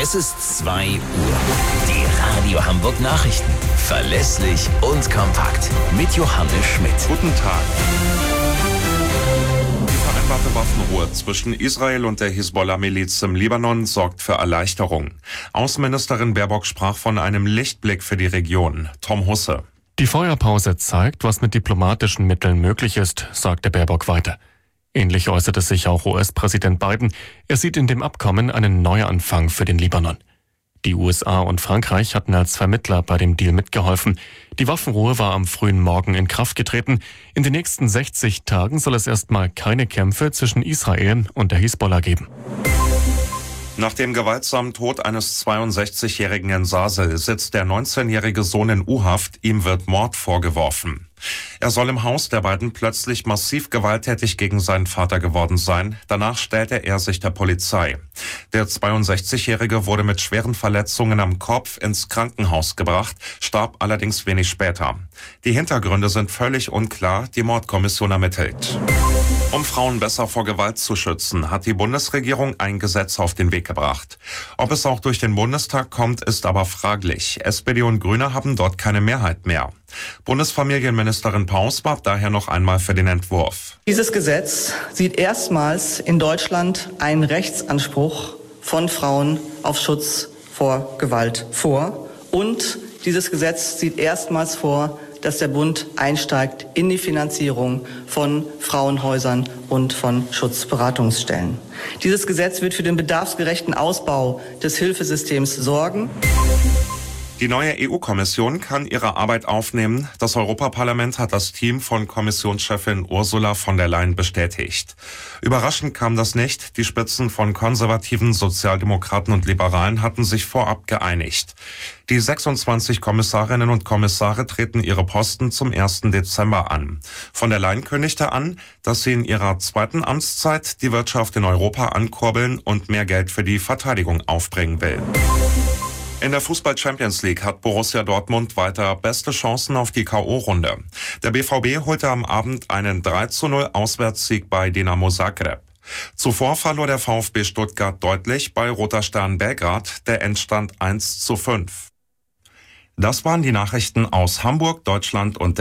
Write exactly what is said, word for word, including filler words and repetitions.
Es ist zwei Uhr. Die Radio Hamburg Nachrichten. Verlässlich und kompakt. Mit Johannes Schmidt. Guten Tag. Die vereinbarte Waffenruhe zwischen Israel und der Hisbollah-Miliz im Libanon sorgt für Erleichterung. Außenministerin Baerbock sprach von einem Lichtblick für die Region. Tom Husse. Die Feuerpause zeigt, was mit diplomatischen Mitteln möglich ist, sagte Baerbock weiter. Ähnlich äußerte sich auch U S-Präsident Biden. Er sieht in dem Abkommen einen Neuanfang für den Libanon. Die U S A und Frankreich hatten als Vermittler bei dem Deal mitgeholfen. Die Waffenruhe war am frühen Morgen in Kraft getreten. In den nächsten sechzig Tagen soll es erstmal keine Kämpfe zwischen Israel und der Hisbollah geben. Nach dem gewaltsamen Tod eines zweiundsechzigjährigen in Sasel sitzt der neunzehnjährige Sohn in U-Haft. Ihm wird Mord vorgeworfen. Er soll im Haus der beiden plötzlich massiv gewalttätig gegen seinen Vater geworden sein. Danach stellte er sich der Polizei. Der zweiundsechzigjährige wurde mit schweren Verletzungen am Kopf ins Krankenhaus gebracht, starb allerdings wenig später. Die Hintergründe sind völlig unklar, die Mordkommission ermittelt. Um Frauen besser vor Gewalt zu schützen, hat die Bundesregierung ein Gesetz auf den Weg gebracht. Ob es auch durch den Bundestag kommt, ist aber fraglich. S P D und Grüne haben dort keine Mehrheit mehr. Bundesfamilienministerin Paus warb daher noch einmal für den Entwurf. Dieses Gesetz sieht erstmals in Deutschland einen Rechtsanspruch von Frauen auf Schutz vor Gewalt vor. Und dieses Gesetz sieht erstmals vor, dass der Bund einsteigt in die Finanzierung von Frauenhäusern und von Schutzberatungsstellen. Dieses Gesetz wird für den bedarfsgerechten Ausbau des Hilfesystems sorgen. Die neue E U-Kommission kann ihre Arbeit aufnehmen. Das Europaparlament hat das Team von Kommissionschefin Ursula von der Leyen bestätigt. Überraschend kam das nicht. Die Spitzen von Konservativen, Sozialdemokraten und Liberalen hatten sich vorab geeinigt. Die sechsundzwanzig Kommissarinnen und Kommissare treten ihre Posten zum ersten Dezember an. Von der Leyen kündigte an, dass sie in ihrer zweiten Amtszeit die Wirtschaft in Europa ankurbeln und mehr Geld für die Verteidigung aufbringen will. In der Fußball-Champions League hat Borussia Dortmund weiter beste Chancen auf die K O-Runde. Der B V B holte am Abend einen drei zu null Auswärtssieg bei Dinamo Zagreb. Zuvor verlor der VfB Stuttgart deutlich bei Roter Stern Belgrad, der Endstand eins zu fünf. Das waren die Nachrichten aus Hamburg, Deutschland und der